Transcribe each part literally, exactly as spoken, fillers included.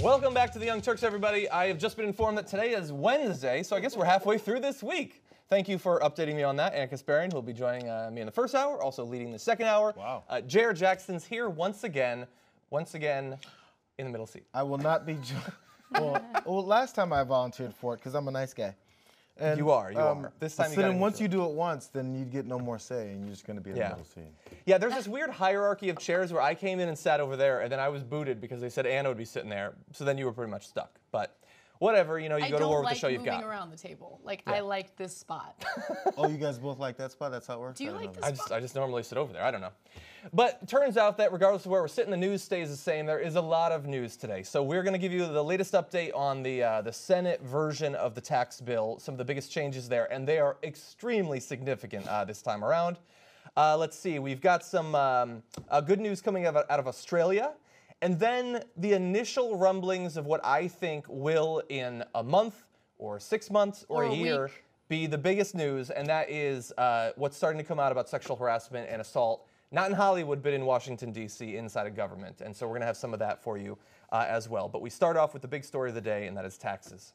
Welcome back to the Young Turks, everybody. I have just been informed that today is Wednesday, so I guess we're halfway through this week. Thank you for updating me on that. Anna Kasparian, who will be joining uh, me in the first hour, also leading the second hour. Wow. Uh, J R Jackson's here once again, once again in the middle seat. I will not be. well, well, last time I volunteered for it because I'm a nice guy. And, You are, you um, are. This time so you got then into once it. you do it once, then you get no more say, and you're just going to be in Yeah. the middle seat. Yeah, there's this weird hierarchy of chairs where I came in and sat over there, and then I was booted because they said Anna would be sitting there. So then you were pretty much stuck. But whatever, you know, you I go to war with like the show you've moving got. around the table. Like Yeah. I like this spot. Oh, you guys both like that spot? That's how it works? Do you I didn't like know this I just, I just normally sit over there. I don't know. But it turns out that regardless of where we're sitting, the news stays the same. There is a lot of news today. So we're going to give you the latest update on the uh, the Senate version of the tax bill, some of the biggest changes there, and they are extremely significant uh, this time around. Uh, let's see. We've got some um, uh, good news coming out of, out of Australia. And then the initial rumblings of what I think will, in a month or six months or, Or a a year, week. be the biggest news, and that is uh, what's starting to come out about sexual harassment and assault, not in Hollywood, but in Washington, D C, inside of government. And so we're going to have some of that for you uh, as well. But we start off with the big story of the day, and that is taxes.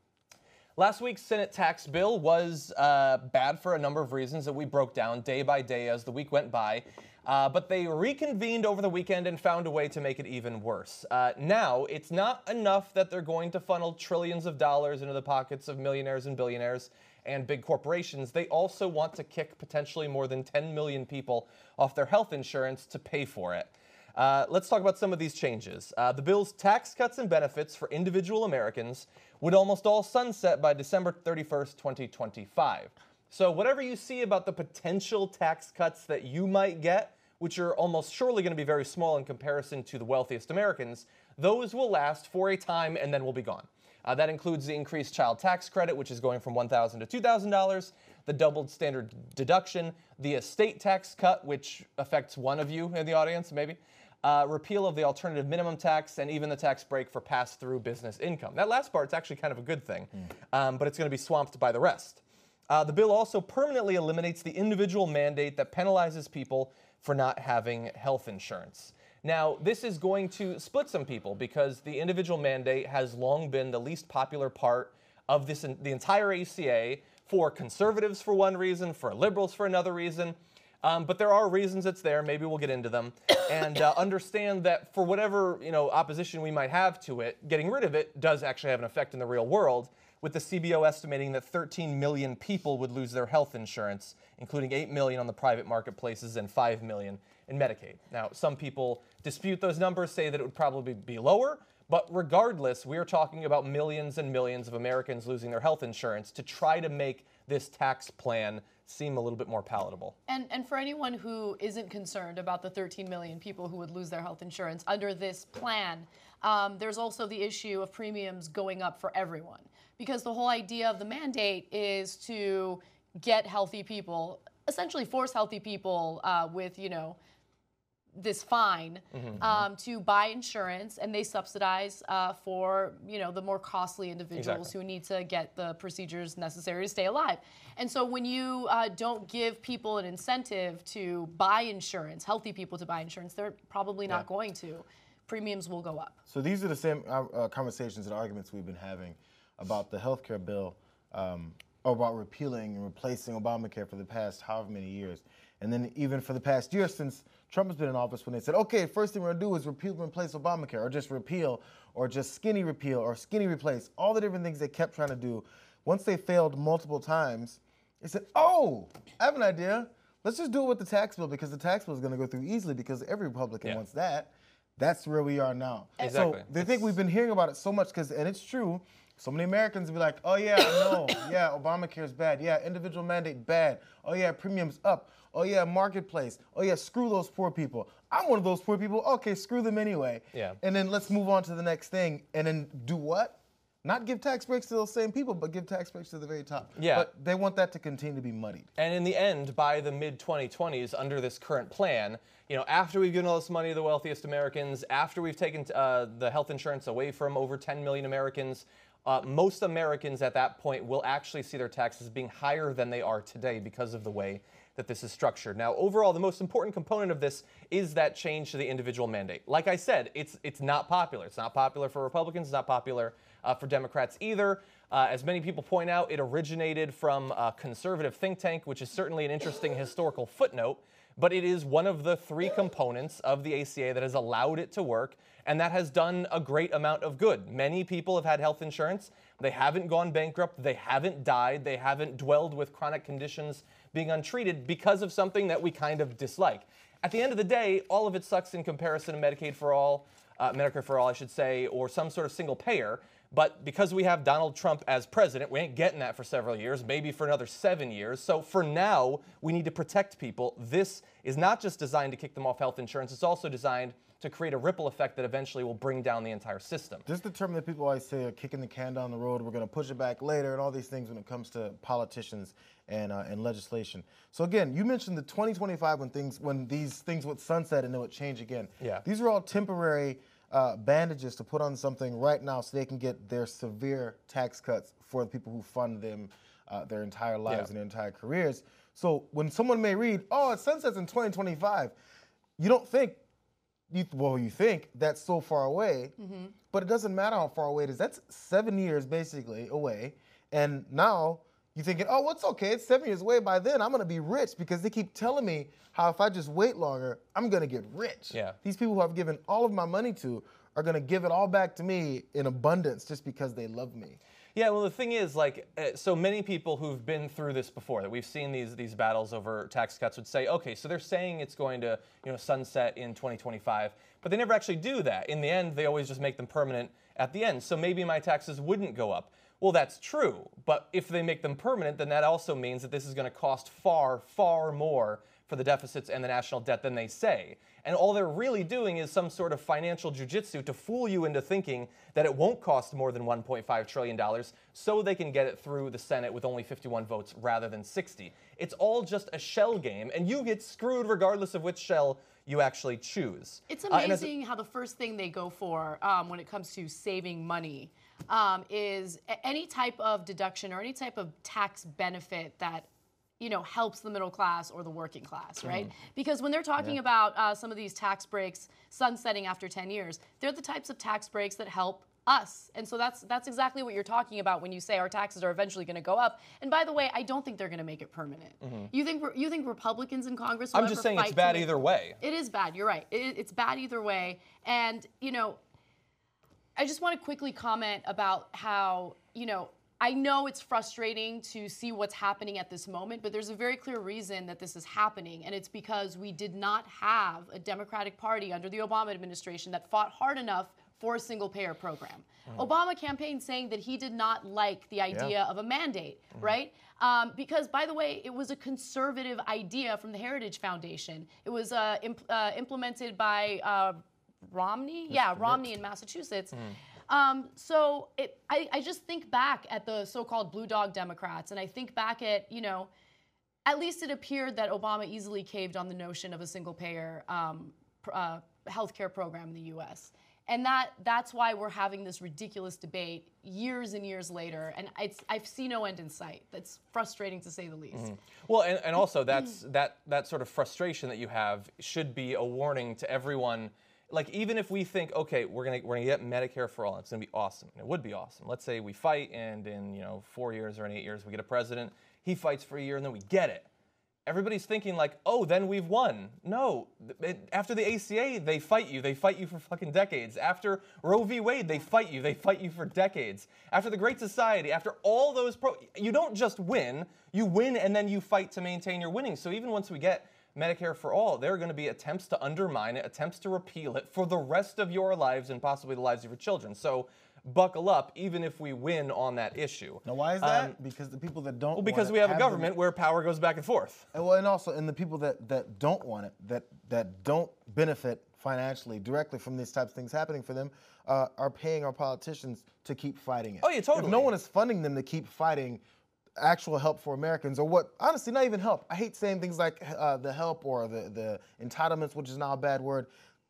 Last week's Senate tax bill was uh, bad for a number of reasons that we broke down day by day as the week went by. Uh, but they reconvened over the weekend and found a way to make it even worse. Uh, now, it's not enough that they're going to funnel trillions of dollars into the pockets of millionaires and billionaires and big corporations. They also want to kick potentially more than ten million people off their health insurance to pay for it. Uh, let's talk about some of these changes. Uh, the bill's tax cuts and benefits for individual Americans would almost all sunset by December thirty-first, twenty twenty-five. So whatever you see about the potential tax cuts that you might get, which are almost surely going to be very small in comparison to the wealthiest Americans, those will last for a time and then will be gone. Uh, that includes the increased child tax credit, which is going from one thousand dollars to two thousand dollars, the doubled standard deduction, the estate tax cut, which affects one of you in the audience, maybe, uh, repeal of the alternative minimum tax, and even the tax break for pass-through business income. That last part's actually kind of a good thing, mm. um, but it's going to be swamped by the rest. Uh, the bill also permanently eliminates the individual mandate that penalizes people for not having health insurance. Now, this is going to split some people because the individual mandate has long been the least popular part of this, the entire A C A, for conservatives for one reason, for liberals for another reason. Um, but there are reasons it's there. Maybe we'll get into them. And uh, understand that for whatever you know opposition we might have to it, getting rid of it does actually have an effect in the real world, with the C B O estimating that thirteen million people would lose their health insurance, including eight million on the private marketplaces and five million in Medicaid. Now, some people dispute those numbers, say that it would probably be lower, but regardless, we're talking about millions and millions of Americans losing their health insurance to try to make this tax plan seem a little bit more palatable. And and for anyone who isn't concerned about the thirteen million people who would lose their health insurance under this plan, um, there's also the issue of premiums going up for everyone. Because the whole idea of the mandate is to get healthy people, essentially force healthy people uh, with, you know, this fine Mm-hmm. um, to buy insurance, and they subsidize uh, for, you know, the more costly individuals Exactly. who need to get the procedures necessary to stay alive. And so when you uh, don't give people an incentive to buy insurance, healthy people to buy insurance, they're probably not Yeah. going to. Premiums will go up. So these are the same uh, uh, conversations and arguments we've been having about the health care bill, um, or about repealing and replacing Obamacare for the past however many years. And then even for the past year since Trump has been in office, when they said, okay, first thing we're going to do is repeal and replace Obamacare, or just repeal, or just skinny repeal, or skinny replace, all the different things they kept trying to do. Once they failed multiple times, they said, oh, I have an idea. Let's just do it with the tax bill, because the tax bill is going to go through easily because every Republican Yeah. wants that. That's where we are now. Exactly. So they think we've been hearing about it so much, because, and it's true, so many Americans will be like, oh yeah, I know, yeah, Obamacare is bad, yeah, individual mandate bad, oh yeah, premiums up, oh yeah, marketplace, oh yeah, screw those poor people. I'm one of those poor people, okay, screw them anyway. Yeah. And then let's move on to the next thing, and then do what? Not give tax breaks to those same people, but give tax breaks to the very top. Yeah. But they want that to continue to be muddied. And in the end, by the mid twenty twenties, under this current plan, you know, after we've given all this money to the wealthiest Americans, after we've taken uh, the health insurance away from over ten million Americans, uh, most Americans at that point will actually see their taxes being higher than they are today because of the way that this is structured. Now, overall, the most important component of this is that change to the individual mandate. Like I said, it's it's not popular. It's not popular for Republicans. It's not popular uh, for Democrats either. Uh, as many people point out, it originated from a conservative think tank, which is certainly an interesting historical footnote. But it is one of the three components of the A C A that has allowed it to work, and that has done a great amount of good. Many people have had health insurance. They haven't gone bankrupt. They haven't died. They haven't dwelled with chronic conditions being untreated because of something that we kind of dislike. At the end of the day, all of it sucks in comparison to Medicaid for all, uh, Medicare for all, I should say, or some sort of single payer. But because we have Donald Trump as president, we ain't getting that for several years, maybe for another seven years. So for now, we need to protect people. This is not just designed to kick them off health insurance. It's also designed to create a ripple effect that eventually will bring down the entire system. This is the term that people always say are kicking the can down the road. We're going to push it back later and all these things when it comes to politicians and uh, and legislation. So again, you mentioned the twenty twenty-five when things when these things would sunset and it would change again. Yeah. These are all temporary Uh, bandages to put on something right now so they can get their severe tax cuts for the people who fund them uh, their entire lives Yeah. and their entire careers. So when someone may read, oh, it sunsets in twenty twenty-five, you don't think, you, well, you think that's so far away, mm-hmm. but it doesn't matter how far away it is. That's seven years basically away. And now you're thinking, oh, well, it's okay. It's seven years away. By then, I'm going to be rich because they keep telling me how if I just wait longer, I'm going to get rich. Yeah. These people who I've given all of my money to are going to give it all back to me in abundance just because they love me. Yeah, well, the thing is, like, uh, so many people who've been through this before, that we've seen these these battles over tax cuts, would say, okay, so they're saying it's going to, you know, sunset in twenty twenty-five, but they never actually do that. In the end, they always just make them permanent at the end. So maybe my taxes wouldn't go up. Well, that's true, but if they make them permanent, then that also means that this is going to cost far, far more for the deficits and the national debt than they say. And all they're really doing is some sort of financial jujitsu to fool you into thinking that it won't cost more than one point five trillion dollars so they can get it through the Senate with only fifty-one votes rather than sixty. It's all just a shell game, and you get screwed regardless of which shell you actually choose. It's Uh, and as a- amazing how the first thing they go for um, when it comes to saving money um, is a- any type of deduction or any type of tax benefit that you know, helps the middle class or the working class, right? Mm. Because when they're talking yeah. about uh, some of these tax breaks sunsetting after ten years, they're the types of tax breaks that help us. And so that's that's exactly what you're talking about when you say our taxes are eventually going to go up. And by the way, I don't think they're going to make it permanent. Mm-hmm. You think you think Republicans in Congress will I'm just ever saying fight it's bad make, either way. It is bad. You're right. It, it's bad either way. And, you know, I just want to quickly comment about how, you know, I know it's frustrating to see what's happening at this moment, but there's a very clear reason that this is happening, and it's because we did not have a Democratic Party under the Obama administration that fought hard enough for a single-payer program. Mm. Obama campaigned saying that he did not like the idea yeah. of a mandate, mm. right? Um, because, by the way, it was a conservative idea from the Heritage Foundation. It was uh, imp- uh, implemented by uh, Romney? Mister Yeah, Romney Mitt. in Massachusetts. Mm. Um, so it, I, I just think back at the so-called blue dog Democrats, and I think back at, you know, at least it appeared that Obama easily caved on the notion of a single-payer um, uh, healthcare program in the U S And that that's why we're having this ridiculous debate years and years later, and it's, I see no end in sight. That's frustrating to say the least. Mm-hmm. Well, and, and also that's that that sort of frustration that you have should be a warning to everyone. Like, even if we think, okay, we're gonna we're gonna get Medicare for all, it's gonna be awesome. And it would be awesome. Let's say we fight, and in you know four years or in eight years we get a president. He fights for a year, and then we get it. Everybody's thinking like, oh, then we've won. No, it, after the A C A, they fight you. They fight you for fucking decades. After Roe v. Wade, they fight you. They fight you for decades. After the Great Society, after all those pro, you don't just win. You win, and then you fight to maintain your winning. So even once we get Medicare for all, there are going to be attempts to undermine it, attempts to repeal it for the rest of your lives and possibly the lives of your children. So buckle up, even if we win on that issue. Now, why is that? Um, because the people that don't well, because want we it have a have government them. where power goes back and forth. And, well, and also, and the people that, that don't want it, that that don't benefit financially directly from these types of things happening for them, uh, are paying our politicians to keep fighting it. Oh, yeah, totally. If no one is funding them to keep fighting actual help for Americans, or what, honestly, not even help. I hate saying things like uh, the help or the, the entitlements, which is now a bad word.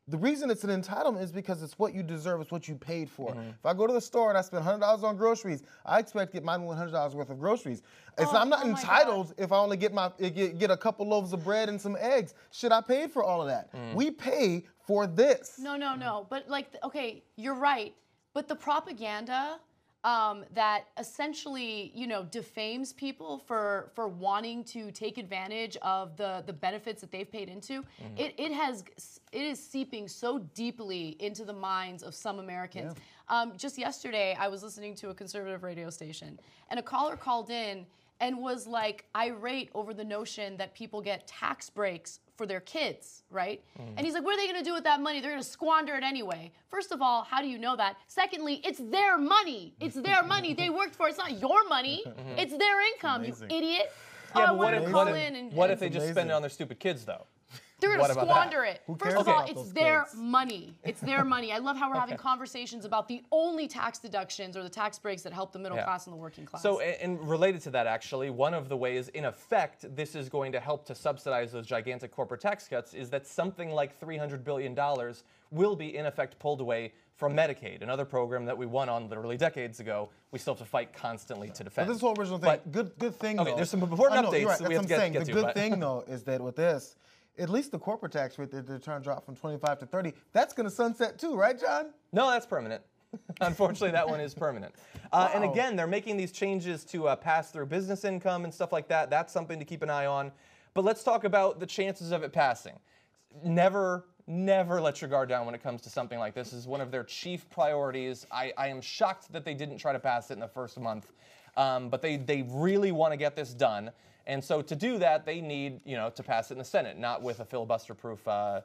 the reason it's an entitlement is because it's what you deserve, it's what you paid for. Mm-hmm. If I go to the store and I spend one hundred dollars on groceries, I expect to get my one hundred dollars worth of groceries. It's oh, not, I'm not oh entitled if I only get my get, get a couple loaves of bread and some eggs. Shit, I paid for all of that. Mm. We pay for this. No, no, no. But like, okay, you're right. But the propaganda um, that essentially, you know, defames people for for wanting to take advantage of the the benefits that they've paid into, mm-hmm. it it has it is seeping so deeply into the minds of some Americans. Yeah. Um, just yesterday, I was listening to a conservative radio station, and a caller called in and was like irate over the notion that people get tax breaks for their kids, right? Mm. And he's like, what are they gonna do with that money? They're gonna squander it anyway. First of all, how do you know that? Secondly, it's their money. It's their money. They worked for it. It's not your money. Mm-hmm. It's their income, you idiot. Yeah, oh, but what if, what if, and, what and if they just spend it on their stupid kids, though? They're going to squander it. Who First cares of all, about it's those their kids? money. It's their money. I love how we're having conversations about the only tax deductions or the tax breaks that help the middle Yeah. class and the working class. So, and and related to that, actually, one of the ways, in effect, this is going to help to subsidize those gigantic corporate tax cuts is that something like three hundred billion dollars will be, in effect, pulled away from Medicaid, another program that we won on literally decades ago. We still have to fight constantly to defend. But this whole original thing, But- good good thing Okay, though. there's some important I know, updates you're right, that we that's have what to I'm get- saying. get The to, good but- thing though is that with this, at least the corporate tax rate that they're trying to drop from twenty-five to thirty, that's going to sunset too, right, John? No, that's permanent. Unfortunately, that one is permanent. Uh, And Wow. again, they're making these changes to uh, pass through business income and stuff like that. That's something to keep an eye on. But let's talk about the chances of it passing. Never, never let your guard down when it comes to something like this. This is one of their chief priorities. I, I am shocked that they didn't try to pass it in the first month. Um, but they, they really want to get this done. And so to do that, they need, you know, to pass it in the Senate, not with a filibuster-proof uh,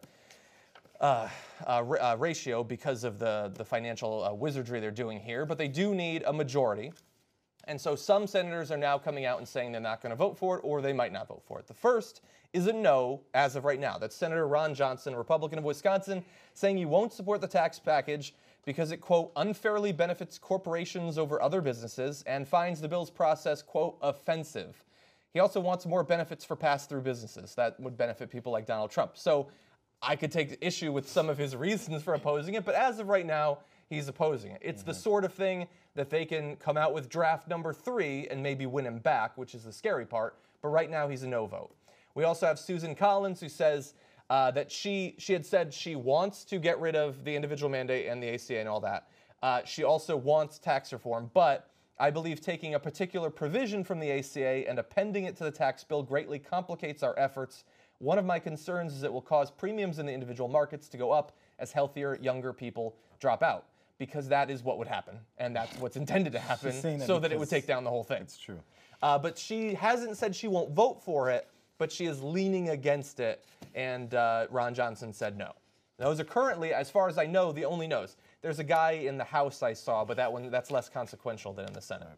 uh, uh, uh, ratio because of the, the financial uh, wizardry they're doing here. But they do need a majority. And so some senators are now coming out and saying they're not going to vote for it, or they might not vote for it. The first is a no as of right now. That's Senator Ron Johnson, a Republican of Wisconsin, saying he won't support the tax package because it, quote, unfairly benefits corporations over other businesses and finds the bill's process, quote, offensive. He also wants more benefits for pass-through businesses. That would benefit people like Donald Trump. So I could take issue with some of his reasons for opposing it, but as of right now, he's opposing it. It's mm-hmm. the sort of thing that they can come out with draft number three and maybe win him back, which is the scary part. But right now, he's a no vote. We also have Susan Collins, who says uh, that she she had said she wants to get rid of the individual mandate and the A C A and all that. Uh, she also wants tax reform, but I believe taking a particular provision from the A C A and appending it to the tax bill greatly complicates our efforts. One of my concerns is it will cause premiums in the individual markets to go up as healthier, younger people drop out, because that is what would happen, and that's what's intended to happen, that so that it would take down the whole thing. It's true. Uh, but she hasn't said she won't vote for it, but she is leaning against it, and uh, Ron Johnson said no. Those are currently, as far as I know, the only no's. There's a guy in the House I saw, but that one that's less consequential than in the Senate.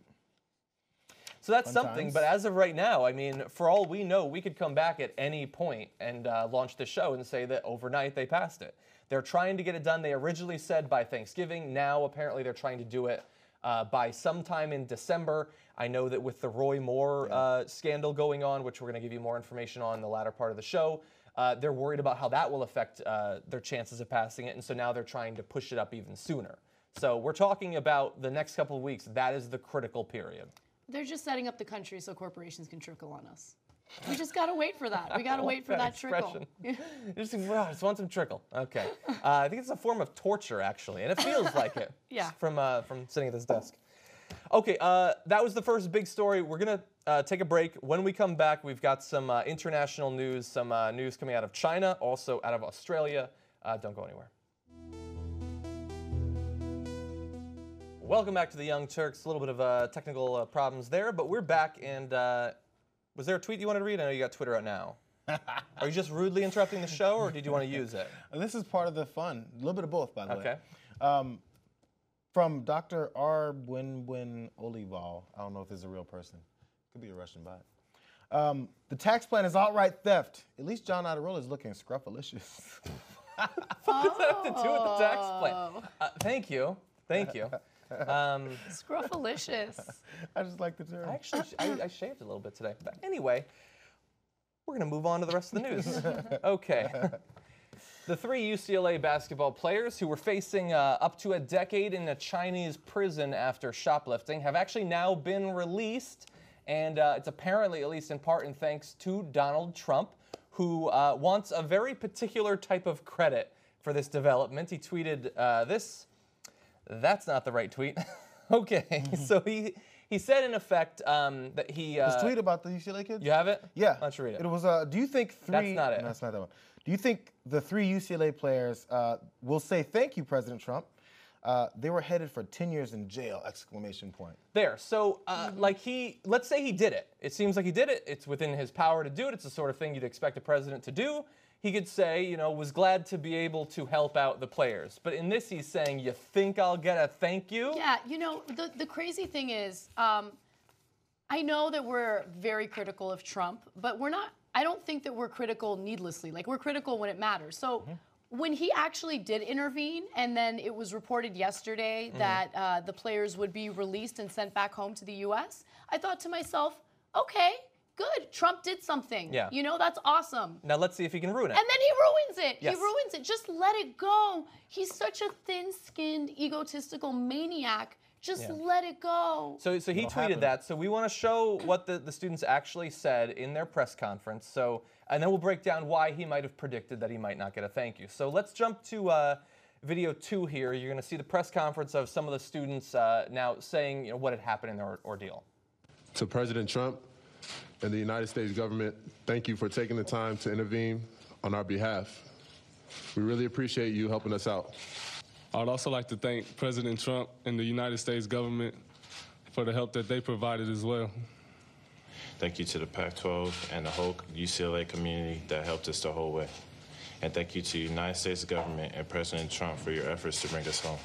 So that's Fun something, times. but as of right now, I mean, for all we know, we could come back at any point and uh, launch the show and say that overnight they passed it. They're trying to get it done. They originally said by Thanksgiving. Now, apparently, they're trying to do it uh, by sometime in December. I know that with the Roy Moore Yeah. uh, scandal going on, which we're going to give you more information on in the latter part of the show, uh, they're worried about how that will affect uh, their chances of passing it. And so now they're trying to push it up even sooner. So we're talking about the next couple of weeks. That is the critical period. They're just setting up the country so corporations can trickle on us. We just got to wait for that. We got to wait for that trickle. just, well, I just want some trickle. Okay. Uh, I think it's a form of torture, actually, and it feels like it. Yeah. From uh, from sitting at this desk. Okay, uh, that was the first big story. We're gonna uh, take a break. When we come back, we've got some uh, international news, some uh, news coming out of China, also out of Australia. Uh, don't go anywhere. Welcome back to the Young Turks. A little bit of uh, technical uh, problems there, but we're back. And uh, was there a tweet you wanted to read? I know you got Twitter out now. Are you just rudely interrupting the show, or did you want to use it? This is part of the fun. A little bit of both, by the Okay. way. Um, from Doctor R. Winwin Olival. I don't know if this is a real person. Could be a Russian bot. Um, the tax plan is outright theft. At least John Iadarola is looking scruffalicious. What does that have to do with the tax plan? Uh, thank you. Thank you. Um, Scruffalicious. I just like the term. I actually I, I shaved a little bit today. But anyway, we're going to move on to the rest of the news. Okay. the three U C L A basketball players who were facing uh, up to a decade in a Chinese prison after shoplifting have actually now been released. And uh, it's apparently, at least in part, in thanks to Donald Trump, who uh, wants a very particular type of credit for this development. He tweeted uh, this. That's not the right tweet. Okay, so he he said in effect um, that he uh, His tweet about the U C L A kids? You have it? Yeah. Why don't you read it? It was, uh, do you think three... That's not it. No, that's not that one. Do you think the three U C L A players uh, will say thank you, President Trump? Uh, they were headed for ten years in jail, exclamation point. There. So, uh, like he, let's say he did it. It seems like he did it. It's within his power to do it. It's the sort of thing you'd expect a president to do. He could say, you know, was glad to be able to help out the players. But in this, he's saying, you think I'll get a thank you? Yeah, you know, the, the crazy thing is, um, I know that we're very critical of Trump, but we're not, I don't think that we're critical needlessly. Like, we're critical when it matters. So mm-hmm. when he actually did intervene, and then it was reported yesterday mm-hmm. that uh, the players would be released and sent back home to the U S, I thought to myself, okay, good. Trump did something. Yeah. You know, that's awesome. Now let's see if he can ruin it. And then he ruins it. Yes. He ruins it. Just let it go. He's such a thin-skinned, egotistical maniac. Just Yeah. let it go. So, so he It'll tweeted happen. that. So we want to show what the, the students actually said in their press conference. So, and then we'll break down why he might have predicted that he might not get a thank you. So let's jump to uh, video two here. You're going to see the press conference of some of the students uh, now saying, you know, what had happened in their ordeal. To President Trump and the United States government, thank you for taking the time to intervene on our behalf. We really appreciate you helping us out. I'd also like to thank President Trump and the United States government for the help that they provided as well. Thank you to the Pac twelve and the whole U C L A community that helped us the whole way. And thank you to the United States government and President Trump for your efforts to bring us home.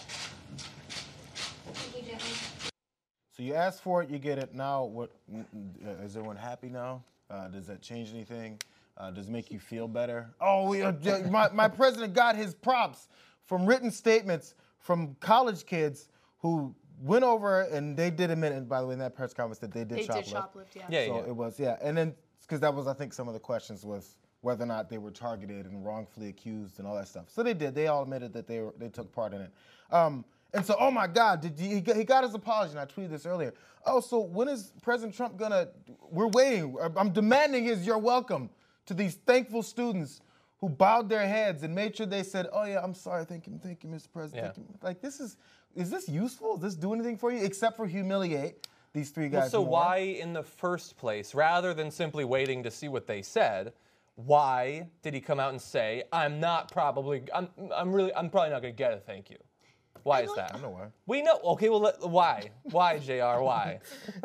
So you asked for it, you get it. Now, what is everyone happy now? Uh, does that change anything? Uh, does it make you feel better? Oh, we, uh, my, my president got his props from written statements from college kids who went over and they did admit, and by the way, in that press conference that they did They shoplift. did shoplift, yeah. Yeah, So yeah. it was, yeah. And then, because that was, I think, some of the questions was whether or not they were targeted and wrongfully accused and all that stuff. So they did. They all admitted that they were, they took part in it. Um, and so, oh my God, did you, he, got, he got his apology, and I tweeted this earlier. Oh, so when is President Trump gonna, we're waiting. I'm demanding his you're welcome to these thankful students who bowed their heads and made sure they said, oh yeah, I'm sorry, thank you, thank you, Mister President. Yeah. Thank you. Like this is, is this useful? Does this do anything for you except for humiliate these three guys? Well, so more? why in the first place, rather than simply waiting to see what they said, why did he come out and say, I'm not probably, I'm, I'm really, I'm probably not going to get a thank you? Why is that? I know why. We know. Okay, well, let, why? Why, J R? Why?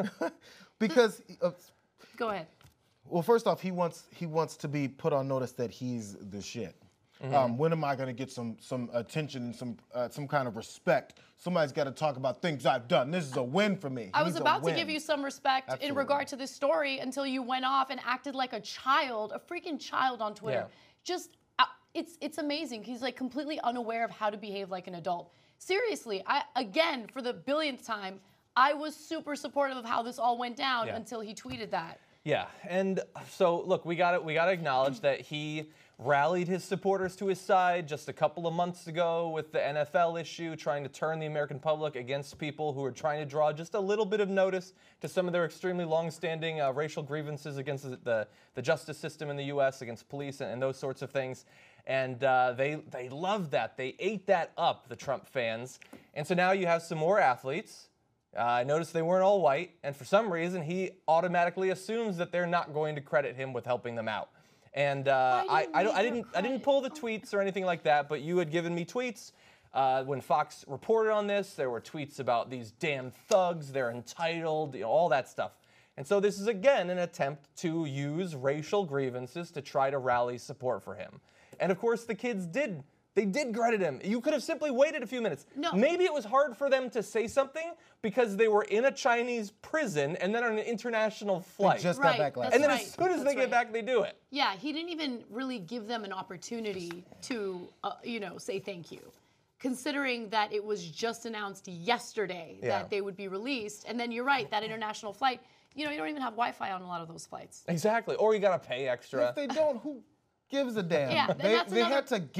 Because, uh, Go ahead. well, first off, he wants he wants to be put on notice that he's the shit. Mm-hmm. Um, when am I going to get some some attention and some uh, some kind of respect? Somebody's got to talk about things I've done. This is a win for me. I was He's a about to win. give you some respect in Absolutely. regard to this story until you went off and acted like a child, a freaking child on Twitter. Yeah. Just, uh, it's it's amazing. He's like completely unaware of how to behave like an adult. Seriously, I again, for the billionth time, I was super supportive of how this all went down Yeah. until he tweeted that. Yeah, and so look, we got to we got to acknowledge that he rallied his supporters to his side just a couple of months ago with the N F L issue, trying to turn the American public against people who are trying to draw just a little bit of notice to some of their extremely long-standing uh, racial grievances against the, the the justice system in the U S, against police and, and those sorts of things. And uh, they they loved that. They ate that up, the Trump fans. And so now you have some more athletes. Uh, I noticed they weren't all white, and for some reason, he automatically assumes that they're not going to credit him with helping them out. And uh, Why I, do you I, don't, I need didn't, their I didn't credit? pull the tweets or anything like that, but you had given me tweets uh, when Fox reported on this. There were tweets about these damn thugs, they're entitled, you know, all that stuff. And so this is again an attempt to use racial grievances to try to rally support for him. And of course, the kids did. They did credit him. You could have simply waited a few minutes. No. Maybe it was hard for them to say something because they were in a Chinese prison and then on an international flight. just Right, got back last that's and then right. as soon as they That's get right. back, they do it. Yeah, he didn't even really give them an opportunity to, uh, you know, say thank you. Considering that it was just announced yesterday Yeah. that they would be released. And then you're right, that international flight, you know, you don't even have Wi-Fi on a lot of those flights. Exactly. Or you got to pay extra. If they don't, who gives a damn? Yeah, and they that's they another- had to get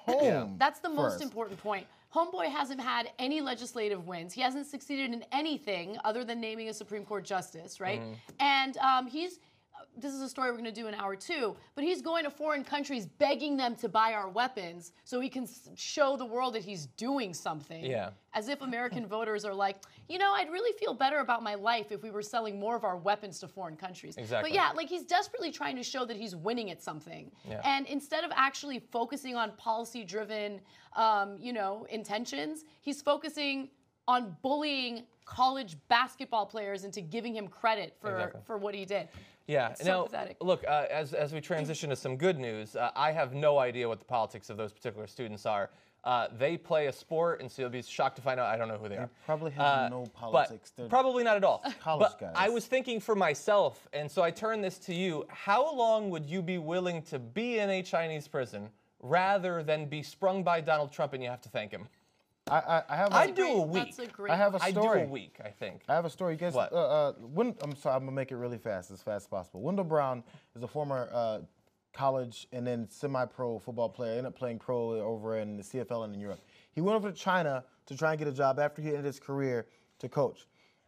home. That's the most first. important point. Homeboy hasn't had any legislative wins. He hasn't succeeded in anything other than naming a Supreme Court justice, right? Mm-hmm. And um, he's, this is a story we're going to do in hour two, but he's going to foreign countries begging them to buy our weapons so he can s- show the world that he's doing something. Yeah. As if American voters are like, you know, I'd really feel better about my life if we were selling more of our weapons to foreign countries. Exactly. But yeah, like he's desperately trying to show that he's winning at something. Yeah. And instead of actually focusing on policy-driven, um, you know, intentions, he's focusing on bullying college basketball players into giving him credit for, Exactly. for what he did. Yeah. It's now, so pathetic. look, uh, as, as we transition to some good news, uh, I have no idea what the politics of those particular students are. Uh, they play a sport, and so you'll be shocked to find out I don't know who they are. Probably have Uh, no but politics. They're probably not at all. college but guys. I was thinking for myself, and so I turn this to you. How long would you be willing to be in a Chinese prison rather than be sprung by Donald Trump and you have to thank him? I, I, I have. a- I'd do a week. That's a great I have a I do story. a week, I think. I have a story. You guys, What? Uh, uh, Win- I'm sorry, I'm gonna make it really fast, as fast as possible. Wendell Brown is a former uh, college and then semi-pro football player. Ended up playing pro over in the C F L and in Europe. He went over to China to try and get a job after he ended his career to coach.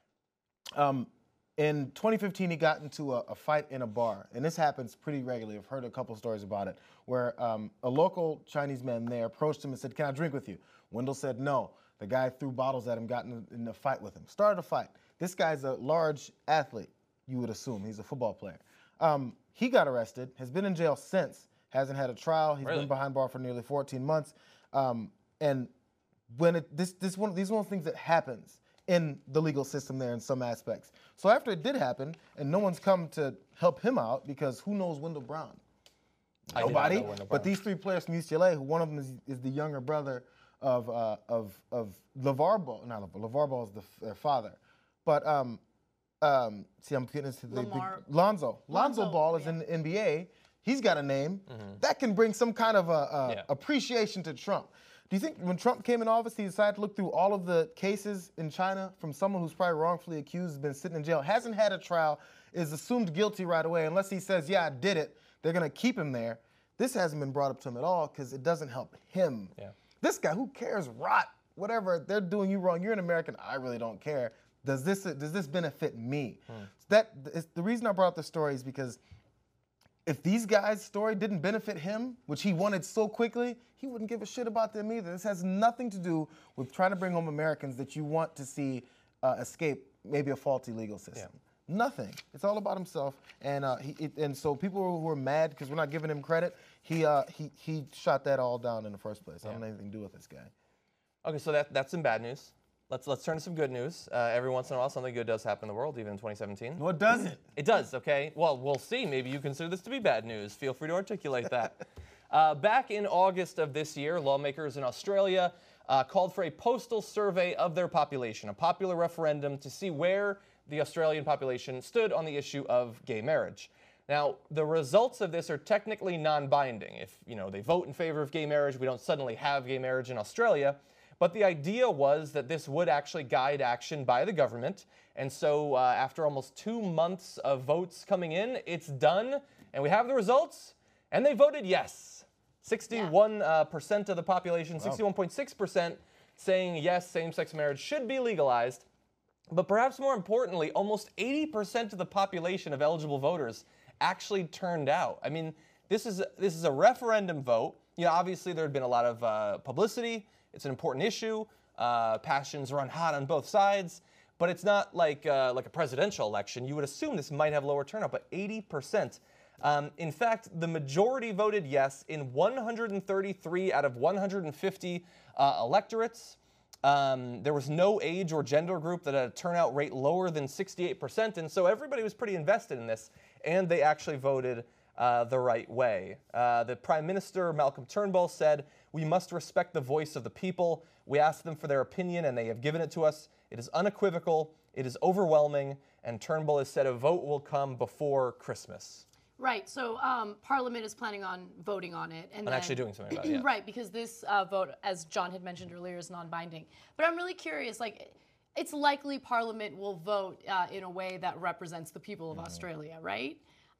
Um, in twenty fifteen, he got into a, a fight in a bar, and this happens pretty regularly. I've heard a couple stories about it, where um, a local Chinese man there approached him and said, "Can I drink with you?" Wendell said no. The guy threw bottles at him, got in, in a fight with him, started a fight. This guy's a large athlete, you would assume. He's a football player. Um, he got arrested, has been in jail since, hasn't had a trial. He's Really? been behind bar for nearly fourteen months. Um, and when it, this, this one, these are one of the things that happens in the legal system there in some aspects. So after it did happen, and no one's come to help him out, because who knows Wendell Brown? I did not Nobody. know Wendell But Brown. these three players from U C L A, who one of them is, is the younger brother of uh, of of LeVar Ball. Not LeVar. LeVar Ball is the, their father. But um, um, see, I'm getting into the Lamar- big, Lonzo. Lonzo. Lonzo, Ball is yeah. in the N B A. He's got a name that can bring some kind of a, a Mm-hmm. Yeah. appreciation to Trump. Do you think when Trump came in office, he decided to look through all of the cases in China from someone who's probably wrongfully accused, has been sitting in jail, hasn't had a trial, is assumed guilty right away, unless he says, yeah, I did it, they're going to keep him there. This hasn't been brought up to him at all because it doesn't help him. Yeah. This guy, who cares? Rot. Whatever, they're doing you wrong. You're an American. I really don't care. Does this does this benefit me? Hmm. So that is, the reason I brought up the story is because if these guys' story didn't benefit him, which he wanted so quickly, he wouldn't give a shit about them either. This has nothing to do with trying to bring home Americans that you want to see uh, escape maybe a faulty legal system. Nothing. It's all about himself. And uh, he, it, and so people who are mad because we're not giving him credit, he uh, he he shot that all down in the first place. I don't have anything to do with this guy. Okay, so that, that's some bad news. Let's let's turn to some good news. Uh, every once in a while, something good does happen in the world, even in twenty seventeen. No, it doesn't. It does, okay? Well, we'll see. Maybe you consider this to be bad news. Feel free to articulate that. uh, back in August of this year, lawmakers in Australia uh, called for a postal survey of their population, a popular referendum to see where the Australian population stood on the issue of gay marriage. Now, the results of this are technically non-binding. If, you know, they vote in favor of gay marriage, we don't suddenly have gay marriage in Australia. But the idea was that this would actually guide action by the government. And so uh, after almost two months of votes coming in, it's done. And we have the results. And they voted yes. sixty-one percent uh, of the population, sixty-one point six percent saying yes, same-sex marriage should be legalized. But perhaps more importantly, almost eighty percent of the population of eligible voters actually turned out. I mean, this is, this is a referendum vote. You know, obviously there had been a lot of uh, publicity. It's an important issue. Uh, passions run hot on both sides, but it's not like uh, like a presidential election. You would assume this might have lower turnout, but eighty percent. Um, in fact, the majority voted yes in one hundred thirty-three out of one hundred fifty uh, electorates. Um, there was no age or gender group that had a turnout rate lower than sixty-eight percent, and so everybody was pretty invested in this, and they actually voted Uh, the right way. Uh, the Prime Minister, Malcolm Turnbull, said, "We must respect the voice of the people. We asked them for their opinion, and they have given it to us. It is unequivocal, it is overwhelming," and Turnbull has said a vote will come before Christmas. Right. So um, Parliament is planning on voting on it, and, And then, actually doing something about it, yeah. Right, because this uh, vote, as John had mentioned earlier, is non-binding. But I'm really curious. Like, it's likely Parliament will vote uh, in a way that represents the people of Australia, right?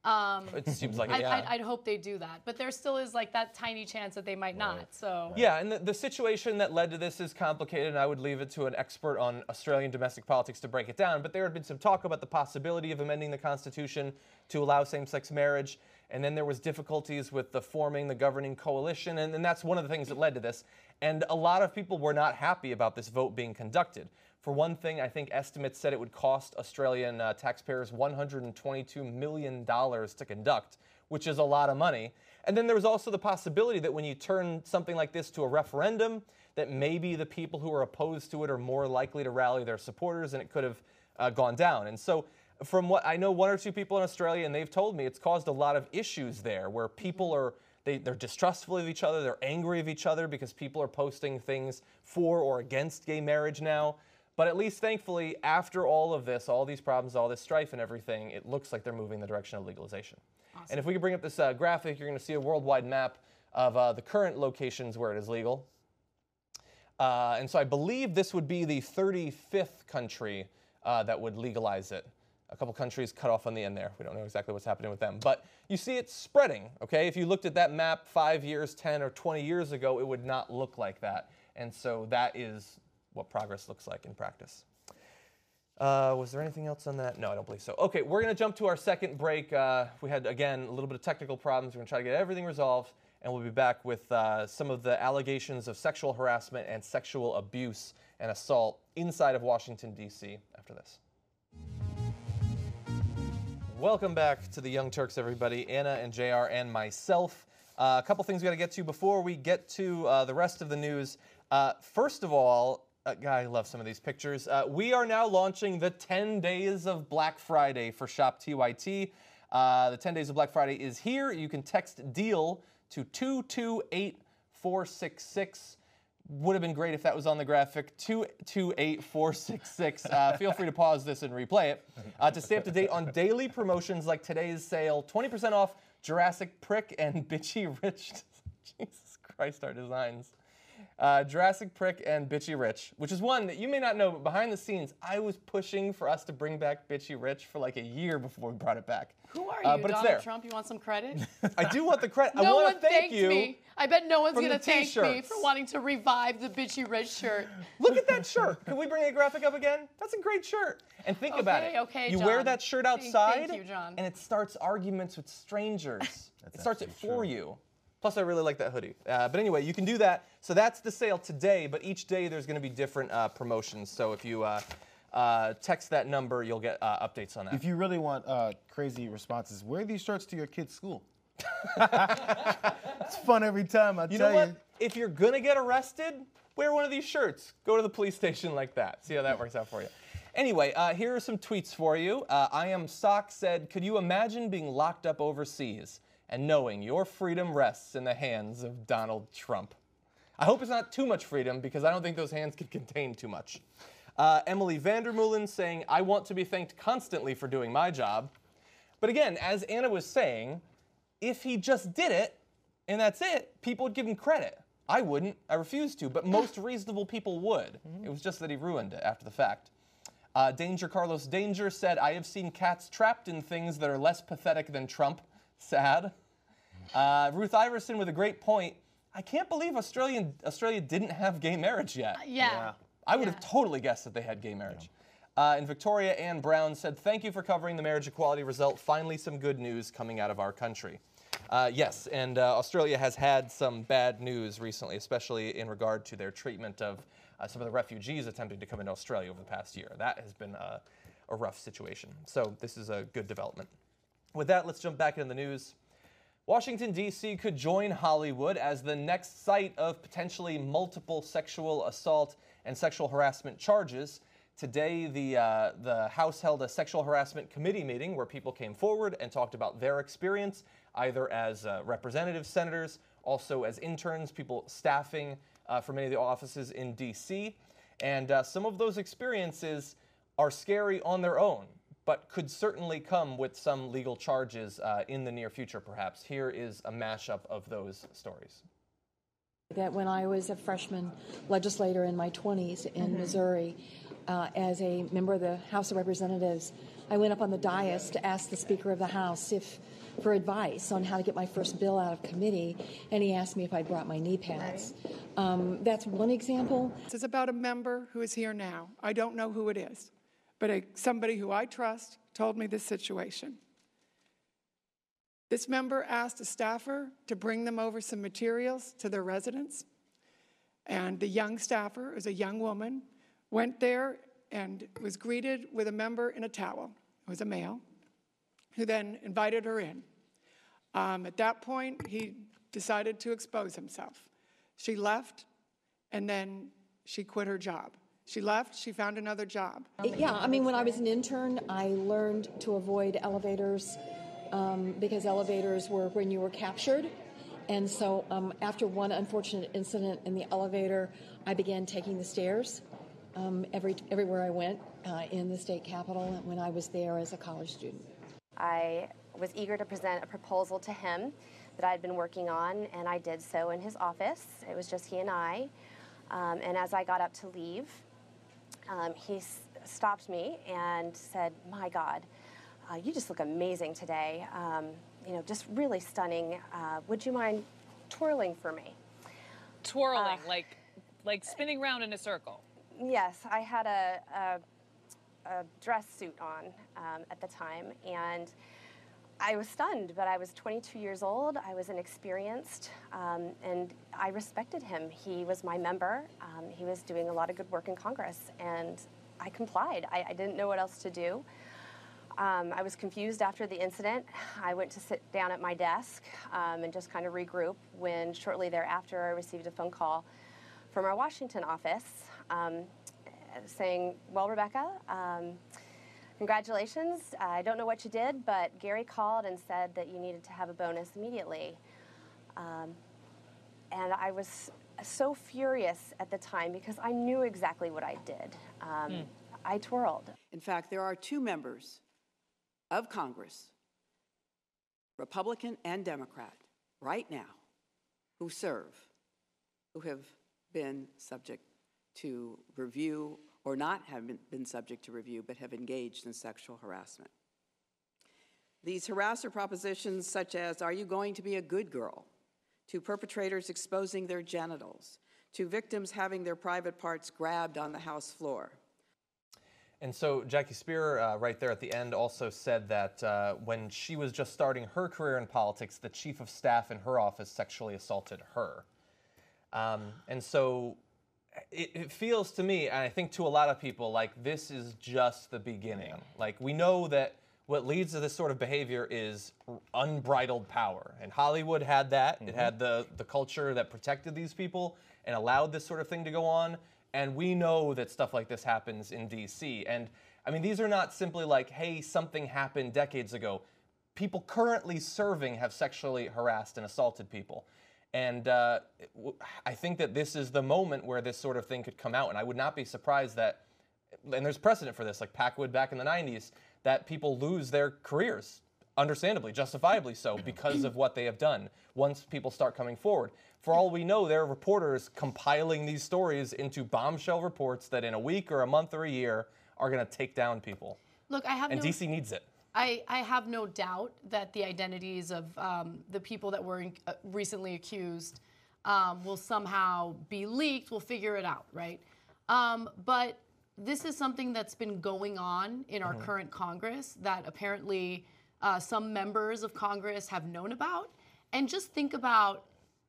Um, It seems like it, I'd, yeah. I'd, I'd hope they do that, but there still is like that tiny chance that they might not. So Yeah, and the, the situation that led to this is complicated, and I would leave it to an expert on Australian domestic politics to break it down. But there had been some talk about the possibility of amending the Constitution to allow same-sex marriage, and then there was difficulties with the forming the governing coalition, and, and that's one of the things that led to this. And a lot of people were not happy about this vote being conducted. For one thing, I think estimates said it would cost Australian uh, taxpayers one hundred twenty-two million dollars to conduct, which is a lot of money. And then there was also the possibility that when you turn something like this to a referendum, that maybe the people who are opposed to it are more likely to rally their supporters, and it could have uh, gone down. And so from what I know, one or two people in Australia, and they've told me it's caused a lot of issues there where people are, they, they're distrustful of each other, they're angry of each other because people are posting things for or against gay marriage now. But at least, thankfully, after all of this, all these problems, all this strife and everything, it looks like they're moving in the direction of legalization. Awesome. And if we could bring up this uh, graphic, you're going to see a worldwide map of uh, the current locations where it is legal. Uh, and so I believe this would be the thirty-fifth country uh, that would legalize it. A couple countries cut off on the end there. We don't know exactly what's happening with them. But you see it spreading, okay? If you looked at that map five years, ten, or twenty years ago, it would not look like that. And so that is what progress looks like in practice. Uh, was there anything else on that? No, I don't believe so. Okay, we're going to jump to our second break. Uh, we had, again, a little bit of technical problems. We're going to try to get everything resolved, and we'll be back with uh, some of the allegations of sexual harassment and sexual abuse and assault inside of Washington, D C after this. Welcome back to the Young Turks, everybody. Anna and J R and myself. Uh, a couple things we got to get to before we get to uh, the rest of the news. Uh, first of all, Uh, guy, I love some of these pictures. Uh, we are now launching the ten days of Black Friday for Shop T Y T. Uh, the ten days of Black Friday is here. You can text DEAL to two two eight four six six. Would have been great if that was on the graphic. two two eight four six six. Uh, feel free to pause this and replay it. Uh, to stay up to date on daily promotions like today's sale, twenty percent off Jurassic Prick and Bitchy Rich. Jesus Christ, our designs. Uh, Jurassic Prick and Bitchy Rich, which is one that you may not know, but behind the scenes, I was pushing for us to bring back Bitchy Rich for like a year before we brought it back. Who are you, uh, but Donald it's there. Trump? You want some credit? I do want the credit. No I want one to thank thanked you. me. I bet no one's from going the to thank me t-shirts. for wanting to revive the Bitchy Rich shirt. Look at that shirt. Can we bring a graphic up again? That's a great shirt. And think Okay, about it. okay, you John. wear that shirt Thank- outside, thank you, John. and it starts arguments with strangers. It starts it absolutely for true. you. Plus, I really like that hoodie. Uh, but anyway, you can do that. So that's the sale today, but each day there's going to be different uh, promotions. So if you uh, uh, text that number, you'll get uh, updates on that. If you really want uh, crazy responses, wear these shirts to your kid's school. It's fun every time, I You tell know what? you. If you're going to get arrested, wear one of these shirts. Go to the police station like that. See how that works out for you. Anyway, uh, here are some tweets for you. Uh, I am Sock said, could you imagine being locked up overseas and knowing your freedom rests in the hands of Donald Trump? I hope it's not too much freedom because I don't think those hands can contain too much. Uh, Emily Vandermeulen saying, I want to be thanked constantly for doing my job. But again, as Anna was saying, if he just did it and that's it, people would give him credit. I wouldn't. I refuse to, but most reasonable people would. It was just that he ruined it after the fact. Uh, Danger Carlos Danger said, I have seen cats trapped in things that are less pathetic than Trump. Sad. Uh, Ruth Iverson with a great point. I can't believe Australian, Australia didn't have gay marriage yet. Yeah. I would Yeah. have totally guessed that they had gay marriage. Uh, and Victoria Ann Brown said, thank you for covering the marriage equality result. Finally, some good news coming out of our country. Uh, yes, and uh, Australia has had some bad news recently, especially in regard to their treatment of uh, some of the refugees attempting to come into Australia over the past year. That has been a, a rough situation. So this is a good development. With that, let's jump back into the news. Washington, D C could join Hollywood as the next site of potentially multiple sexual assault and sexual harassment charges. Today, the, uh, the House held a sexual harassment committee meeting where people came forward and talked about their experience, either as uh, representative senators, also as interns, people staffing uh, for many of the offices in D C. And uh, some of those experiences are scary on their own, but could certainly come with some legal charges uh, in the near future, perhaps. Here is a mashup of those stories. That when I was a freshman legislator in my twenties in mm-hmm. Missouri, uh, as a member of the House of Representatives, I went up on the dais to ask the Speaker of the House if for advice on how to get my first bill out of committee, and he asked me if I brought my knee pads. Um, that's one example. This is about a member who is here now. I don't know who it is, but a, somebody who I trust told me this situation. This member asked a staffer to bring them over some materials to their residence, and the young staffer, who's a young woman, went there and was greeted with a member in a towel. It was a male, who then invited her in. Um, at that point, he decided to expose himself. She left, and then she quit her job. She left, she found another job. Yeah, I mean, when I was an intern, I learned to avoid elevators um, because elevators were when you were captured. And so um, after one unfortunate incident in the elevator, I began taking the stairs um, every, everywhere I went uh, in the state capitol when I was there as a college student. I was eager to present a proposal to him that I had been working on, and I did so in his office. It was just he and I. Um, and as I got up to leave, um, he s- stopped me and said, "My God, uh, you just look amazing today. Um, you know, just really stunning. Uh, would you mind twirling for me?" Twirling, uh, like like spinning around in a circle. Yes, I had a, a, a dress suit on um, at the time, and I was stunned, but I was twenty-two years old. I was inexperienced, um, and I respected him. He was my member. Um, he was doing a lot of good work in Congress, and I complied. I, I didn't know what else to do. Um, I was confused after the incident. I went to sit down at my desk um, and just kind of regroup when shortly thereafter I received a phone call from our Washington office um, saying, "Well, Rebecca, um, congratulations. I don't know what you did, but Gary called and said that you needed to have a bonus immediately." Um, and I was so furious at the time because I knew exactly what I did. Um, mm. I twirled. In fact, there are two members of Congress, Republican and Democrat, right now, who serve, who have been subject to review or not have been, been subject to review, but have engaged in sexual harassment. These harasser propositions such as, are you going to be a good girl, to perpetrators exposing their genitals, to victims having their private parts grabbed on the House floor. And so Jackie Speier, uh, right there at the end, also said that uh, when she was just starting her career in politics, the chief of staff in her office sexually assaulted her. Um, and so it, it feels to me, and I think to a lot of people, like this is just the beginning. Like we know that what leads to this sort of behavior is unbridled power. And Hollywood had that. Mm-hmm. It had the, the culture that protected these people and allowed this sort of thing to go on. And we know that stuff like this happens in D C. And I mean, these are not simply like, hey, something happened decades ago. People currently serving have sexually harassed and assaulted people. And uh, I think that this is the moment where this sort of thing could come out. And I would not be surprised that, and there's precedent for this, like Packwood back in the nineties, that people lose their careers, understandably, justifiably so, because of what they have done once people start coming forward. For all we know, there are reporters compiling these stories into bombshell reports that in a week or a month or a year are going to take down people. Look, I have and no, D C needs it. I, I have no doubt that the identities of um, the people that were in, uh, recently accused um, will somehow be leaked. We'll figure it out, right? Um, but this is something that's been going on in our mm-hmm. current Congress that apparently uh, some members of Congress have known about. And just think about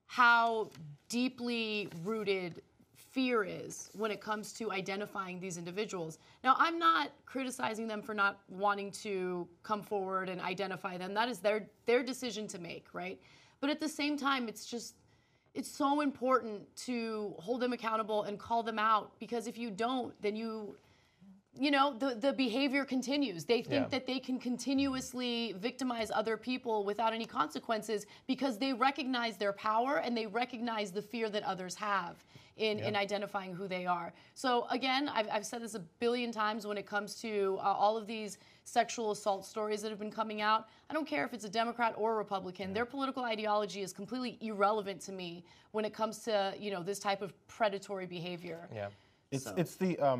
how deeply rooted fear is when it comes to identifying these individuals. Now, I'm not criticizing them for not wanting to come forward and identify them. That is their their decision to make, right? But at the same time, it's just, it's so important to hold them accountable and call them out, because if you don't, then you, you know, the, the behavior continues. They think yeah. that they can continuously victimize other people without any consequences because they recognize their power and they recognize the fear that others have in, yeah. in identifying who they are. So again, I've, I've said this a billion times when it comes to uh, all of these sexual assault stories that have been coming out. I don't care if it's a Democrat or a Republican. Yeah. Their political ideology is completely irrelevant to me when it comes to, you know, this type of predatory behavior. Yeah. It's, so. it's the... Um,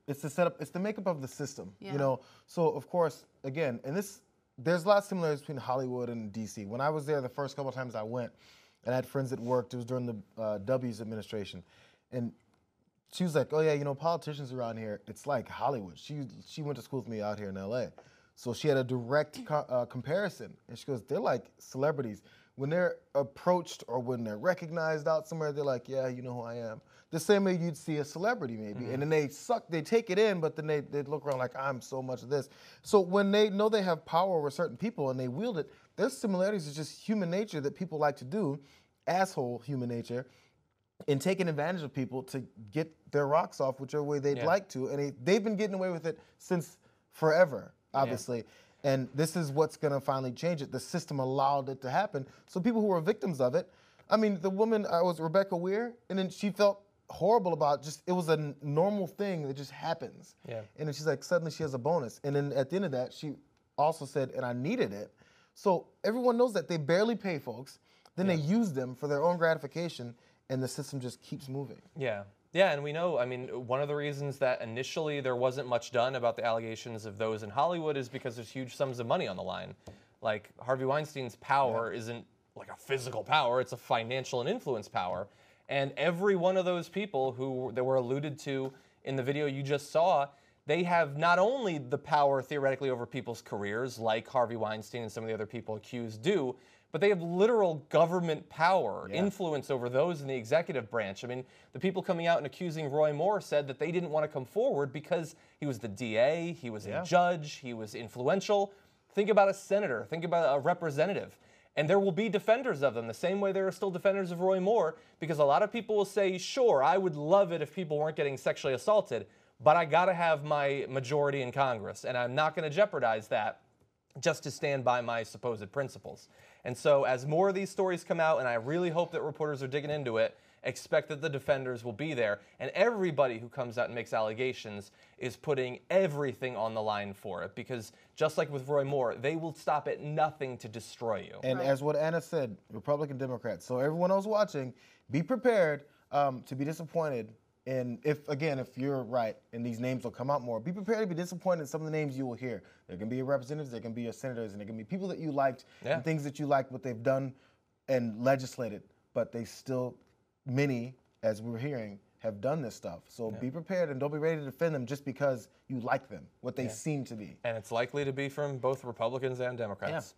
it's the setup, it's the makeup of the system, Yeah. you know. So of course, again, and this, there's a lot of similarities between Hollywood and D C. When I was there the first couple of times I went, and I had friends that worked, it was during the uh, W's administration, and she was like, oh yeah, you know, politicians around here, it's like Hollywood. She she went to school with me out here in L A. So she had a direct co- uh, comparison. And she goes, they're like celebrities. When they're approached or when they're recognized out somewhere, they're like, yeah, you know who I am. The same way you'd see a celebrity maybe. Mm-hmm. And then they suck, they take it in, but then they, they look around like, I'm so much of this. So when they know they have power over certain people and they wield it, there's similarities. It's just human nature that people like to do, asshole human nature, in taking advantage of people to get their rocks off whichever way they'd Yeah. like to. And they, they've been getting away with it since forever, obviously. Yeah. And this is what's going to finally change it. The system allowed it to happen. So people who were victims of it, I mean, the woman uh, was Rebecca Weir, and then she felt horrible about just, it was a n- normal thing that just happens. Yeah. And then she's like, suddenly she has a bonus. And then at the end of that, she also said, and I needed it. So everyone knows that they barely pay folks, then Yeah. they use them for their own gratification, and the system just keeps moving. Yeah. Yeah, and we know, I mean, one of the reasons that initially there wasn't much done about the allegations of those in Hollywood is because there's huge sums of money on the line. Like, Harvey Weinstein's power yeah. isn't like a physical power, it's a financial and influence power. And every one of those people who that were alluded to in the video you just saw, they have not only the power theoretically over people's careers, like Harvey Weinstein and some of the other people accused do, but they have literal government power, yeah. influence over those in the executive branch. I mean, the people coming out and accusing Roy Moore said that they didn't want to come forward because he was the D A, he was yeah. a judge, he was influential. Think about a senator, think about a representative. And there will be defenders of them, the same way there are still defenders of Roy Moore, because a lot of people will say, sure, I would love it if people weren't getting sexually assaulted, but I gotta have my majority in Congress, and I'm not gonna jeopardize that just to stand by my supposed principles. And so as more of these stories come out, and I really hope that reporters are digging into it, expect that the defenders will be there. And everybody who comes out and makes allegations is putting everything on the line for it. Because just like with Roy Moore, they will stop at nothing to destroy you. And right. as what Anna said, Republican Democrats. So everyone else watching, be prepared um, to be disappointed. And if, again, if you're right, and these names will come out more, be prepared to be disappointed in some of the names you will hear. There can be your representatives, there can be your senators, and there can be people that you liked, yeah. and things that you liked, what they've done and legislated, but they still, many, as we were hearing, have done this stuff. So yeah. be prepared and don't be ready to defend them just because you like them, what they yeah. seem to be. And it's likely to be from both Republicans and Democrats. Yeah.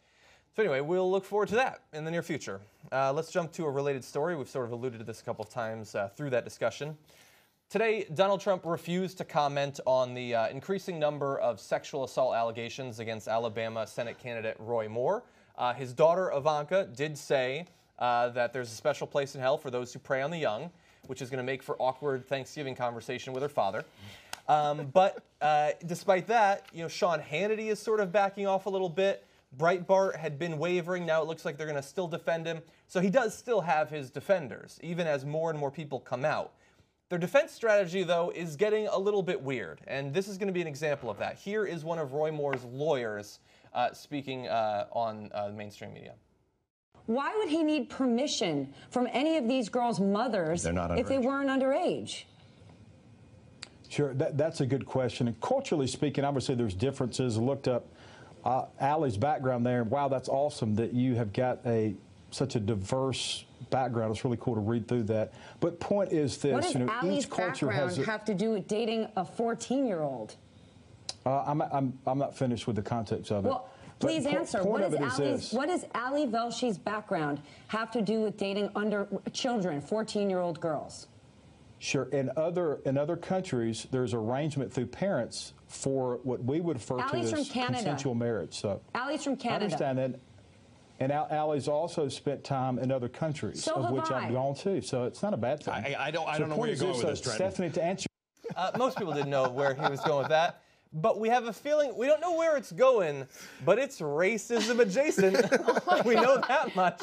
So anyway, we'll look forward to that in the near future. Uh, let's jump to a related story. We've sort of alluded to this a couple of times uh, through that discussion. Today, Donald Trump refused to comment on the uh, increasing number of sexual assault allegations against Alabama Senate candidate Roy Moore. Uh, his daughter, Ivanka, did say uh, that there's a special place in hell for those who prey on the young, which is going to make for awkward Thanksgiving conversation with her father. Um, but uh, despite that, you know, Sean Hannity is sort of backing off a little bit. Breitbart had been wavering. Now it looks like they're going to still defend him. So he does still have his defenders, even as more and more people come out. Their defense strategy, though, is getting a little bit weird. And this is going to be an example of that. Here is one of Roy Moore's lawyers uh, speaking uh, on uh, mainstream media. Why would he need permission from any of these girls' mothers if they weren't underage? Sure, that, that's a good question. And culturally speaking, obviously there's differences. I looked up Uh, Allie's background there. Wow, that's awesome that you have got a such a diverse background. It's really cool to read through that. But point is this: what does you know, Allie's each culture background has a, have to do with dating a fourteen-year-old? Uh, I'm, I'm I'm not finished with the context of it. Well, please po answer. What, is Allie's, what does Allie Velsh's background have to do with dating under children, fourteen-year-old girls? Sure. In other in other countries, there's arrangement through parents for what we would refer Allie's to as consensual marriage. So Allie's from Canada. I understand that. And Allie's also spent time in other countries, so of which I. I've gone to. So it's not a bad thing. I, I don't, I so don't know where you're going with this, Trenton. Stephanie, to answer. Uh, most people didn't know where he was going with that. But we have a feeling, we don't know where it's going, but it's racism adjacent. Oh we know that much.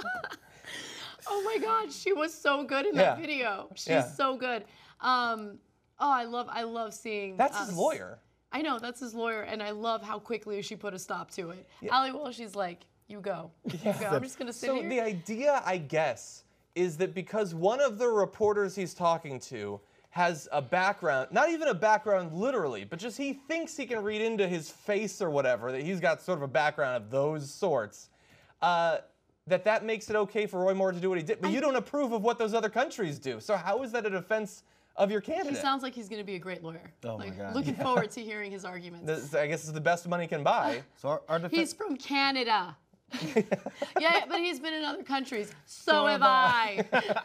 Oh my God, she was so good in yeah. that video. She's yeah. so good. Um, oh, I love, I love seeing. That's us. his lawyer. I know, that's his lawyer, and I love how quickly she put a stop to it. Yeah. Allie Welsh, she's like, you go. You go. I'm just going to sit so here. The idea, I guess, is that because one of the reporters he's talking to has a background, not even a background literally, but just he thinks he can read into his face or whatever, that he's got sort of a background of those sorts, uh, that that makes it okay for Roy Moore to do what he did. But you don't approve of what those other countries do. So how is that a defense of your candidate? He sounds like he's going to be a great lawyer. Oh like, my God. Looking forward to hearing his arguments. This, I guess it's the best money can buy. So our, our He's from Canada. Yeah, but he's been in other countries. So, so have I.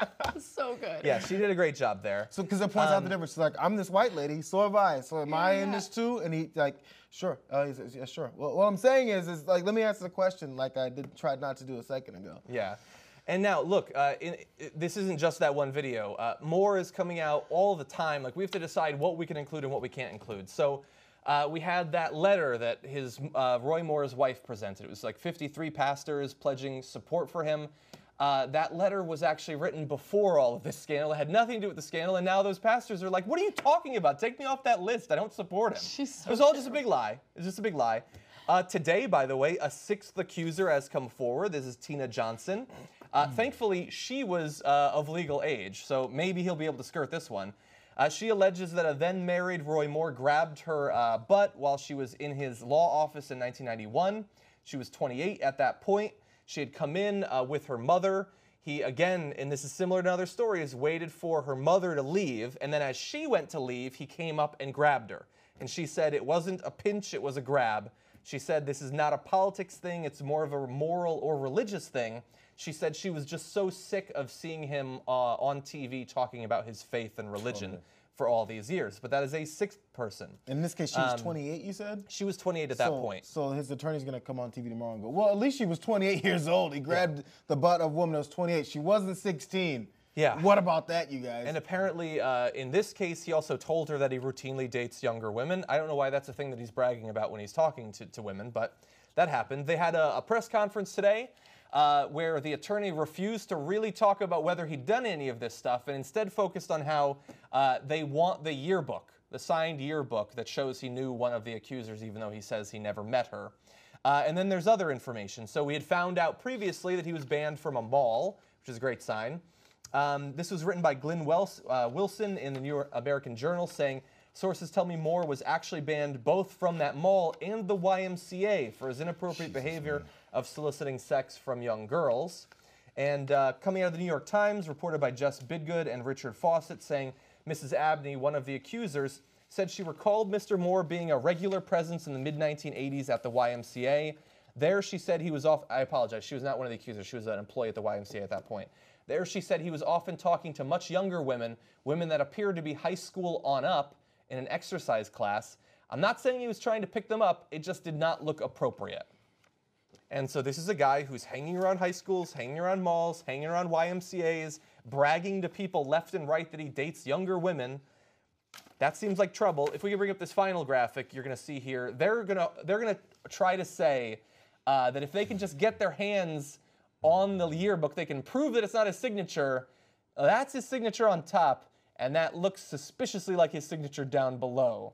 So good. Yeah, she did a great job there. So, because it points Um, out the difference. She's like, I'm this white lady, so have I. So am I in Yeah. this too? And he like, sure. Uh, he says, yeah, sure. Well, what I'm saying is, is like, let me answer the question like I did tried not to do a second ago. Yeah. And now, look, uh, in, i this isn't just that one video. Uh, more is coming out all the time. Like, we have to decide what we can include and what we can't include. So uh, we had that letter that his uh, Roy Moore's wife presented. It was like fifty-three pastors pledging support for him. Uh, that letter was actually written before all of this scandal. It had nothing to do with the scandal, and now those pastors are like, what are you talking about? Take me off that list. I don't support him. She's so it was all just a big lie. It was just a big lie. Uh, today, by the way, a sixth accuser has come forward. This is Tina Johnson. Uh, thankfully, she was uh, of legal age, so maybe he'll be able to skirt this one. Uh, she alleges that a then-married Roy Moore grabbed her uh, butt while she was in his law office in nineteen ninety-one. She was twenty-eight at that point. She had come in uh, with her mother. He, again, and this is similar to other stories, waited for her mother to leave, and then as she went to leave, he came up and grabbed her. And she said it wasn't a pinch, it was a grab. She said this is not a politics thing, it's more of a moral or religious thing. She said she was just so sick of seeing him uh, on T V talking about his faith and religion Okay. for all these years. But that is a sixth person. In this case, she was Um, twenty-eight, you said? She was twenty-eight at that so, point. So his attorney's going to come on T V tomorrow and go, well, at least she was twenty-eight years old. He grabbed the butt of a woman that was twenty-eight. She wasn't sixteen. Yeah. What about that, you guys? And apparently, uh, in this case, he also told her that he routinely dates younger women. I don't know why that's a thing that he's bragging about when he's talking to, to women, but that happened. They had a, a press conference today uh, where the attorney refused to really talk about whether he'd done any of this stuff and instead focused on how uh, they want the yearbook, the signed yearbook that shows he knew one of the accusers, even though he says he never met her. Uh, and then there's other information. So we had found out previously that he was banned from a mall, which is a great sign. Um, this was written by Glenn Wells, uh, Wilson in the New York American Journal, saying, sources tell me Moore was actually banned both from that mall and the Y M C A for his inappropriate Jesus behavior man. of soliciting sex from young girls. And uh, coming out of the New York Times, reported by Jess Bidgood and Richard Fawcett, saying Missus Abney, one of the accusers, said she recalled Mister Moore being a regular presence in the mid nineteen eighties at the Y M C A. There she said he was off, I apologize, she was not one of the accusers, she was an employee at the Y M C A at that point. There she said he was often talking to much younger women, women that appeared to be high school on up in an exercise class. I'm not saying he was trying to pick them up, it just did not look appropriate. And so this is a guy who's hanging around high schools, hanging around malls, hanging around Y M C As, bragging to people left and right that he dates younger women. That seems like trouble. If we can bring up this final graphic, you're gonna see here, they're gonna, they're gonna try to say uh, that if they can just get their hands on the yearbook, they can prove that it's not his signature. Uh, that's his signature on top, and that looks suspiciously like his signature down below.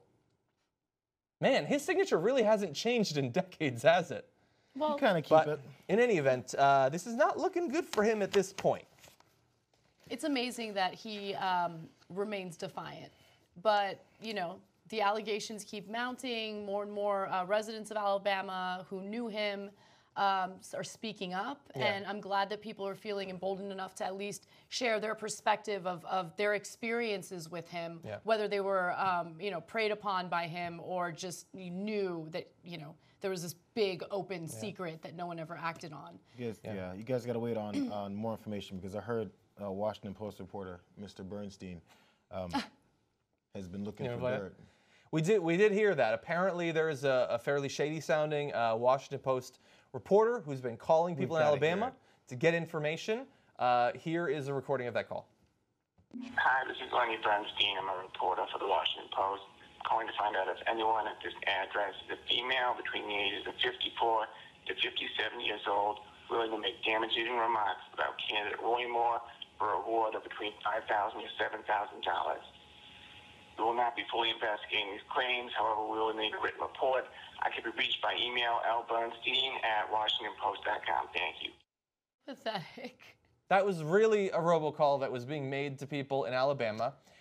Man, his signature really hasn't changed in decades, has it? Well, kind of keep but it. In any event, uh, this is not looking good for him at this point. It's amazing that he um, remains defiant. But, you know, the allegations keep mounting. More and more uh, residents of Alabama who knew him um, are speaking up. Yeah. And I'm glad that people are feeling emboldened enough to at least share their perspective of, of their experiences with him, Yeah. whether they were, um, you know, preyed upon by him or just knew that, you know, there was this big open Yeah. secret that no one ever acted on. You guys, Yeah. yeah. you guys got to wait on, on more information because I heard uh, Washington Post reporter Mister Bernstein um, has been looking You for know, dirt. We did, we did hear that. Apparently, there's a, a fairly shady-sounding uh, Washington Post reporter who's been calling We've people in gotta hear Alabama to get information. Uh, here is a recording of that call. Hi, this is Lenny Bernstein. I'm a reporter for the Washington Post, calling to find out if anyone at this address is a female between the ages of fifty-four to fifty-seven years old willing to make damaging remarks about candidate Roy Moore for a reward of between five thousand dollars to seven thousand dollars. We will not be fully investigating these claims. However, we will need a written report. I can be reached by email lbernstein at washington post dot com. Thank you. Pathetic. That was really a robocall that was being made to people in Alabama.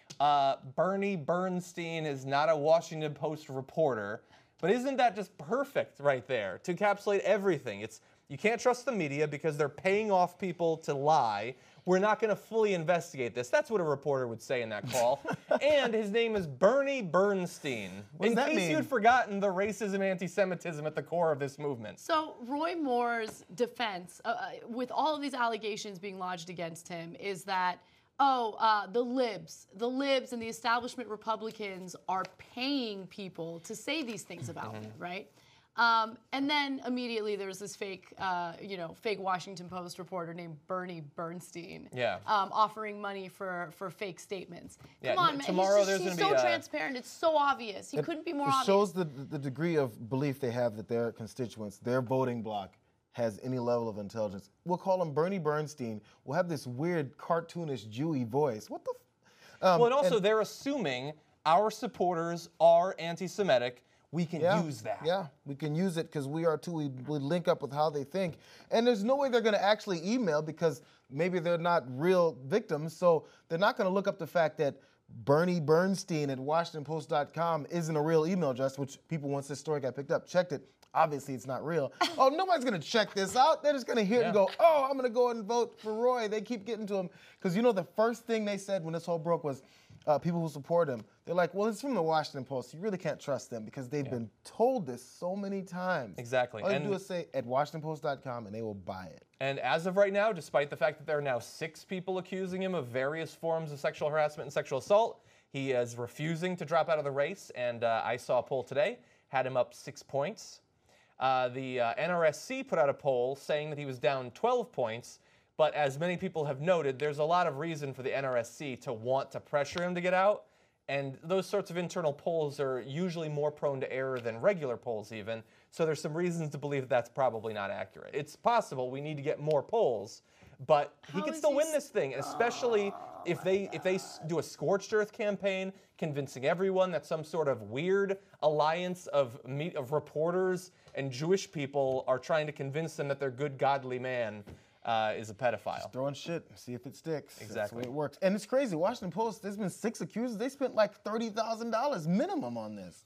Uh, Bernie Bernstein is not a Washington Post reporter, but isn't that just perfect right there to encapsulate everything? It's you can't trust the media because they're paying off people to lie. We're not going to fully investigate this. That's what a reporter would say in that call. And his name is Bernie Bernstein. What does in that case mean? you'd forgotten the racism, anti-Semitism at the core of this movement. So Roy Moore's defense, uh, with all of these allegations being lodged against him, is that, oh, uh, the libs, the libs and the establishment Republicans are paying people to say these things about Mm-hmm. him, right? Um, and then immediately there's this fake, uh, you know, fake Washington Post reporter named Bernie Bernstein, Yeah. um, offering money for, for fake statements. Yeah, Come on, n- man. tomorrow he's there's just, he's gonna so be, uh, transparent. It's so obvious. He It- couldn't be more it obvious. shows the, the degree of belief they have that their constituents, their voting bloc, has any level of intelligence. We'll call him Bernie Bernstein. We'll have this weird cartoonish Jewy voice. What the? F- um, well, and also and- they're assuming our supporters are anti-Semitic. We can yeah, use that. Yeah, we can use it because we are too. We, we link up with how they think. And there's no way they're going to actually email because maybe they're not real victims. So they're not going to look up the fact that Bernie Bernstein at Washington Post dot com isn't a real email address, which people, once this story got picked up, checked it. Obviously, it's not real. Oh, nobody's going to check this out. They're just going to hear it and Yeah. go, oh, I'm going to go and vote for Roy. They keep getting to him. Because, you know, the first thing they said when this whole broke was uh, people who support him, they're like, well, it's from the Washington Post. You really can't trust them because they've been told this so many times. Exactly. All you And- do is say at Washington Post dot com and they will buy it. And as of right now, despite the fact that there are now six people accusing him of various forms of sexual harassment and sexual assault, he is refusing to drop out of the race. And uh, I saw a poll today, had him up six points. Uh, the uh, N R S C put out a poll saying that he was down twelve points. But as many people have noted, there's a lot of reason for the N R S C to want to pressure him to get out. And those sorts of internal polls are usually more prone to error than regular polls even. So there's some reasons to believe that that's probably not accurate. It's possible we need to get more polls, but he How can is still he win s- this thing, especially if they if they s- do a scorched earth campaign, convincing everyone that some sort of weird alliance of meet of reporters and Jewish people are trying to convince them that their good godly man uh, is a pedophile. Throwing shit, see if it sticks. That's the Exactly. way it works. And it's crazy. Washington Post, there's been six accusers. They spent like thirty thousand dollars minimum on this.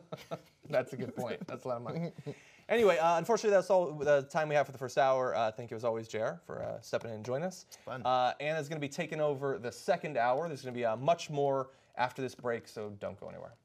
That's a good point. That's a lot of money. Anyway, uh, unfortunately, that's all the time we have for the first hour. Uh, thank you, as always, J R, for uh, stepping in and joining us. Fun. Uh, Anna's going to be taking over the second hour. There's going to be uh, much more after this break, so don't go anywhere.